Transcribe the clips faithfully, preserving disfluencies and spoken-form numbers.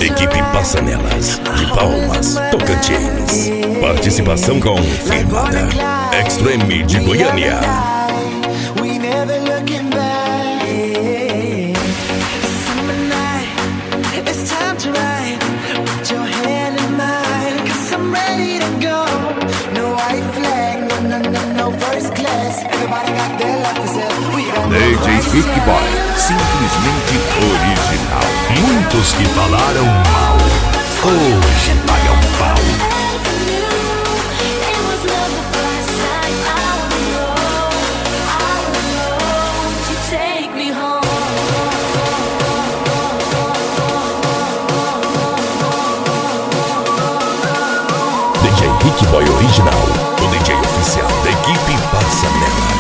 Equipe Passanelas, de Palmas, Tocantins. Participação com Firmada, Extreme de Goiânia. D J Rick Boy, simplesmente original. Muitos que falaram mal, hoje pagam pau. D J Rick Boy original, o D J oficial da equipe Passanelas.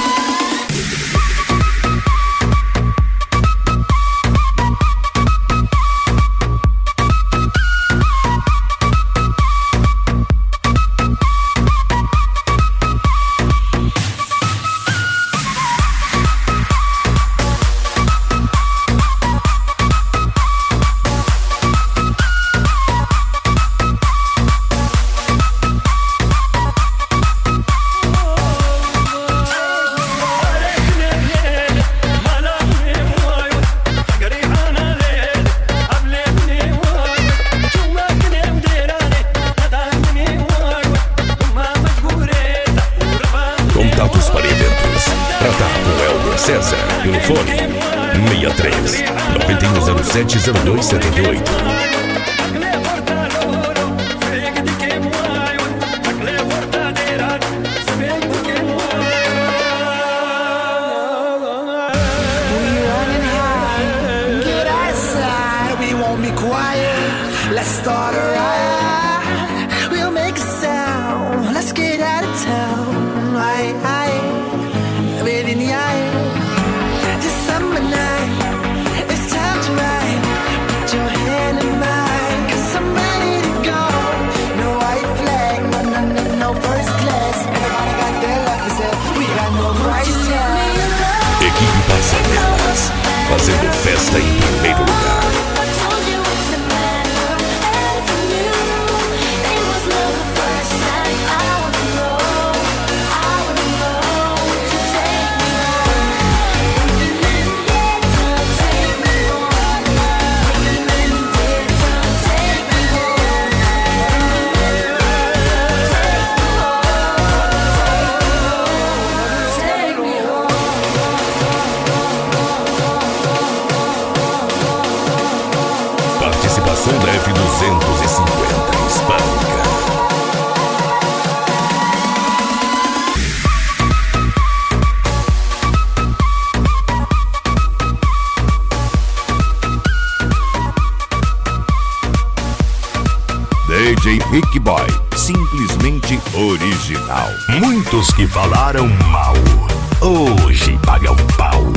Contatos para eventos. Tratar com Helder César pelo fone seis três nove um zero sete zero dois sete oito. Let's start a riot. We'll make a sound. Let's get out of town. I, I, baby in the eye. December night. It's time to ride. Put your hand in mine. Cause I'm ready to go. No white flag. No, no, no, no first class. Everybody got their love to say. We got no price tag. Equipe Passanelas, fazendo festa em primeiro lugar. Participação da F duzentos e cinquenta Hispânica. D J Rick Boy, simplesmente original. Muitos que falaram mal, hoje pagam pau.